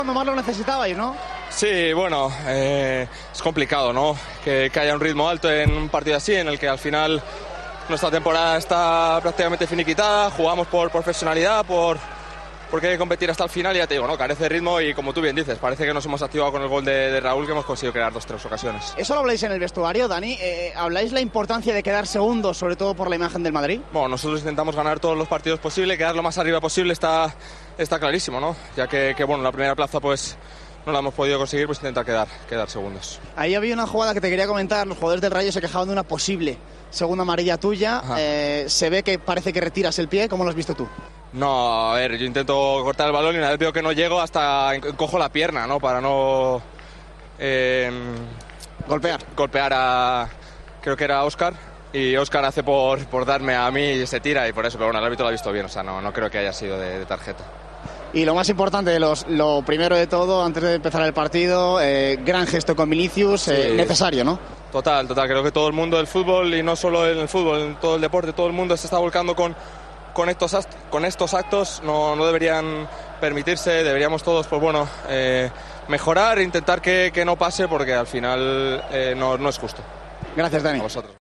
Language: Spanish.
Cuando más lo necesitabais, ¿no? Sí, bueno, es complicado, ¿no? Que haya un ritmo alto en un partido así, en el que al final nuestra temporada está prácticamente finiquitada, jugamos por profesionalidad, porque hay que competir hasta el final y ya te digo, ¿no? Carece de ritmo y como tú bien dices, parece que nos hemos activado con el gol de Raúl, que hemos conseguido crear 2-3 ocasiones. ¿Eso lo habláis en el vestuario, Dani? ¿Habláis la importancia de quedar segundos, sobre todo por la imagen del Madrid? Bueno, nosotros intentamos ganar todos los partidos posibles, quedar lo más arriba posible está clarísimo, ¿no? Ya que bueno, la primera plaza pues no la hemos podido conseguir, pues intentar quedar segundos. Ahí había una jugada que te quería comentar, los jugadores del Rayo se quejaban de una posible segunda amarilla tuya, se ve que parece que retiras el pie, ¿cómo lo has visto tú? No, a ver, yo intento cortar el balón y una vez veo que no llego hasta encojo la pierna, ¿no? Para no golpear a, creo que era Óscar, y Óscar hace por darme a mí y se tira y por eso, pero bueno, el árbitro lo ha visto bien, o sea, no creo que haya sido de tarjeta. Y lo más importante, lo primero de todo, antes de empezar el partido, gran gesto con Vinicius, sí. Necesario, ¿no? Total, creo que todo el mundo del fútbol, y no solo en el fútbol, en todo el deporte, todo el mundo se está volcando con estos actos, no deberían permitirse, deberíamos todos, pues bueno, mejorar e intentar que no pase, porque al final no es justo. Gracias, Dani. A vosotros.